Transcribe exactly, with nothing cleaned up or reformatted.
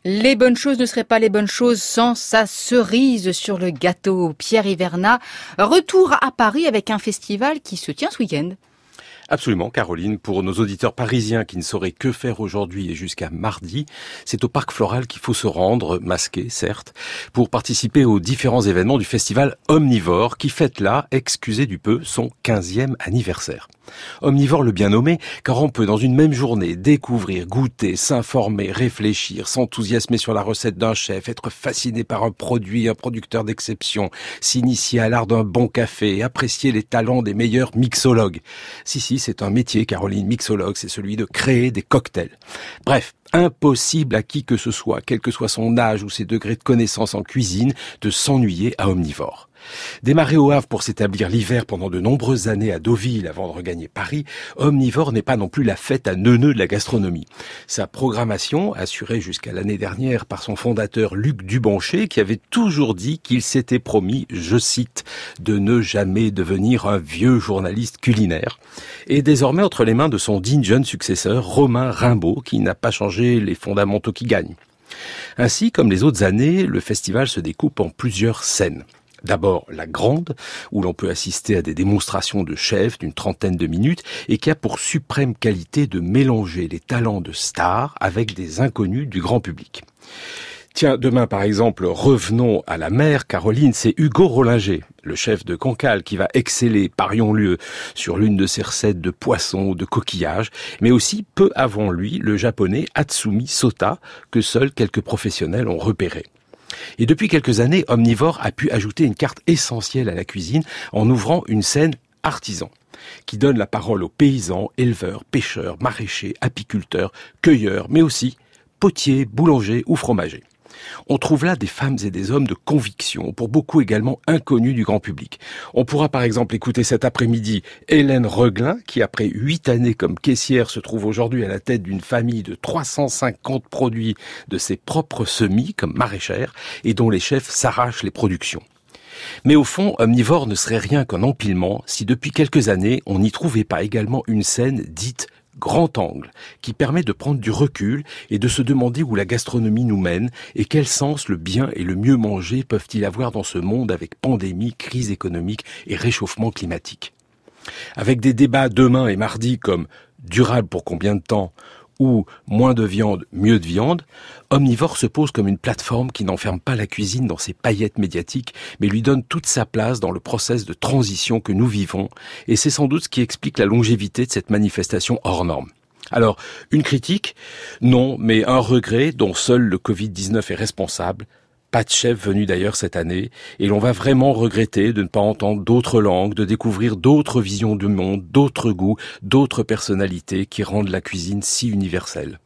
Les bonnes choses ne seraient pas les bonnes choses sans sa cerise sur le gâteau. Pierre Hivernat, retour à Paris avec un festival qui se tient ce week-end. Absolument, Caroline. Pour nos auditeurs parisiens qui ne sauraient que faire aujourd'hui et jusqu'à mardi, c'est au Parc Floral qu'il faut se rendre, masqué certes, pour participer aux différents événements du festival Omnivore qui fête là, excusez du peu, son quinzième anniversaire. Omnivore le bien nommé, car on peut dans une même journée découvrir, goûter, s'informer, réfléchir, s'enthousiasmer sur la recette d'un chef, être fasciné par un produit, un producteur d'exception, s'initier à l'art d'un bon café, apprécier les talents des meilleurs mixologues. Si, si, c'est un métier, Caroline, mixologue, c'est celui de créer des cocktails. Bref, impossible à qui que ce soit, quel que soit son âge ou ses degrés de connaissance en cuisine, de s'ennuyer à Omnivore. Démarré au Havre pour s'établir l'hiver pendant de nombreuses années à Deauville avant de regagner Paris, Omnivore n'est pas non plus la fête à neuneux de la gastronomie. Sa programmation, assurée jusqu'à l'année dernière par son fondateur Luc Dubanché, qui avait toujours dit qu'il s'était promis, je cite, de ne jamais devenir un vieux journaliste culinaire, est désormais entre les mains de son digne jeune successeur, Romain Rimbaud, qui n'a pas changé les fondamentaux qui gagnent. Ainsi, comme les autres années, le festival se découpe en plusieurs scènes. D'abord la grande, où l'on peut assister à des démonstrations de chefs d'une trentaine de minutes et qui a pour suprême qualité de mélanger les talents de stars avec des inconnus du grand public. Tiens, demain par exemple, revenons à la mer, Caroline, c'est Hugo Rollinger, le chef de Cancale, qui va exceller, parions-le, sur l'une de ses recettes de poisson ou de coquillage, mais aussi, peu avant lui, le japonais Hatsumi Sota, que seuls quelques professionnels ont repéré. Et depuis quelques années, Omnivore a pu ajouter une carte essentielle à la cuisine en ouvrant une scène artisan, qui donne la parole aux paysans, éleveurs, pêcheurs, maraîchers, apiculteurs, cueilleurs, mais aussi potiers, boulangers ou fromagers. On trouve là des femmes et des hommes de conviction, pour beaucoup également inconnus du grand public. On pourra par exemple écouter cet après-midi Hélène Reglin, qui après huit années comme caissière se trouve aujourd'hui à la tête d'une famille de trois cent cinquante produits de ses propres semis comme maraîchère et dont les chefs s'arrachent les productions. Mais au fond, Omnivore ne serait rien qu'un empilement si depuis quelques années on n'y trouvait pas également une scène dite grand angle, qui permet de prendre du recul et de se demander où la gastronomie nous mène et quel sens le bien et le mieux manger peuvent-ils avoir dans ce monde avec pandémie, crise économique et réchauffement climatique. Avec des débats demain et mardi comme durable pour combien de temps ou moins de viande, mieux de viande, Omnivore se pose comme une plateforme qui n'enferme pas la cuisine dans ses paillettes médiatiques, mais lui donne toute sa place dans le process de transition que nous vivons, et c'est sans doute ce qui explique la longévité de cette manifestation hors norme. Alors, une critique ? Non, mais un regret dont seul le covid dix-neuf est responsable. Pas de chef venu d'ailleurs cette année, et l'on va vraiment regretter de ne pas entendre d'autres langues, de découvrir d'autres visions du monde, d'autres goûts, d'autres personnalités qui rendent la cuisine si universelle.